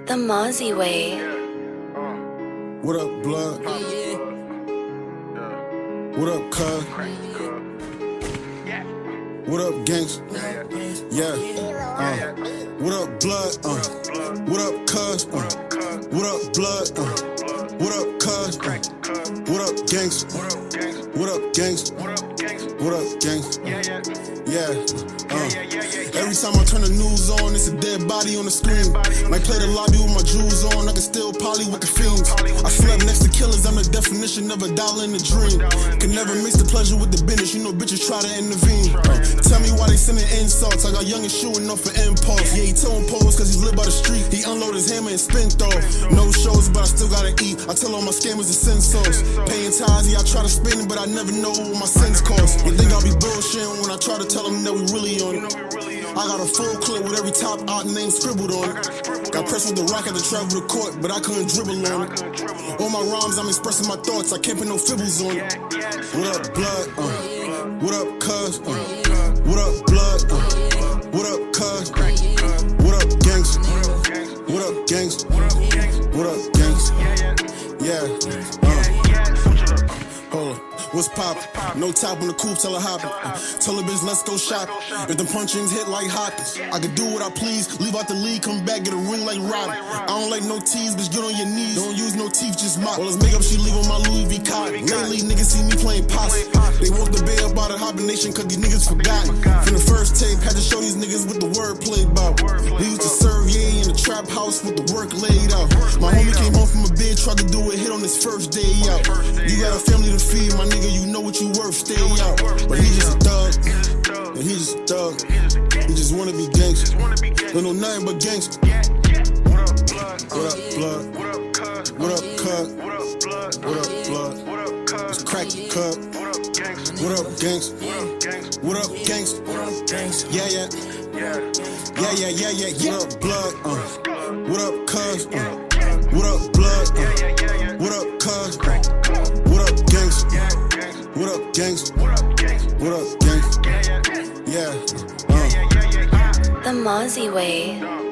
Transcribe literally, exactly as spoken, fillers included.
The Mozzie Way. What up, blood? What up, cuz? What up, gangs? Yeah. Uh. What up, blood? Uh. What up, cuz? Uh. What up, blood? Uh. What up, cuz? Uh. What up, gangs? What up, gangs? What up, gangs? Yeah. Uh. Every time I turn the news on, it's a dead body on the screen. Might play the lobby with my jewels on, I can still poly with the fiends. I slept next to killers, I'm the definition of a dollar in a dream. Can never mix the pleasure with the business, you know bitches try to intervene. Uh, tell me why they sending insults, I got youngin' shooting off for impulse. Yeah, he tone pose cause he live by the street, he unload his hammer and spent off. No shows, but I still gotta eat, I tell all my scammers to send sauce. Paying ties, yeah, I try to spend it, but I never know what my sins cost. You think I'll be bullshitting when I try to tell them that we really on it. I got a full clip with every top out name scribbled on it. Got pressed with the rock at the travel to court, but I couldn't dribble on it. All my rhymes, I'm expressing my thoughts, I can't put no fibbles on it. What up, blood? Uh. What up, cuz? Uh. What up, blood? Uh. What up, cuz? What up, gangs? What up, gangs? What up, gangs? Yeah. Uh. Hold up. What's poppin'? No top on the coupe, tell her hoppin'. Uh, tell her bitch, let's go shopping. If the punchings hit like Hopkins, I can do what I please. Leave out the league, come back, get a ring like Robin. I don't like no tease, bitch, get on your knees. Don't use no teeth, just mop. All this makeup, she leave on my Louis V cotton. Lately, niggas see me playing posse. They woke the bay up out of hibernation, cause these niggas forgotten. From the first tape, had to show these niggas what the word played about. We used to serve, yeah, in the trap house with the work laid out. My homie came home from a bid, tried to do a hit on his first day out. You got a family to feed, my nigga, you know what you worth, stay out. But he just a thug, and he just a thug. He just wanna be gangsta, don't know nothing but gangsta. What up, blood? What up, cuz? What up, blood? Let's crack the cup. What up, gangsta? What up, gangsta? Yeah, yeah. Yeah, yeah, yeah, yeah, yeah. What up, blood? Uh. What up, cuz? Uh. What up, blood? Uh. What up, cuz? What up, gangsta? What up, gangs? What up, gangs? Yeah. Uh. The Mozzie Way.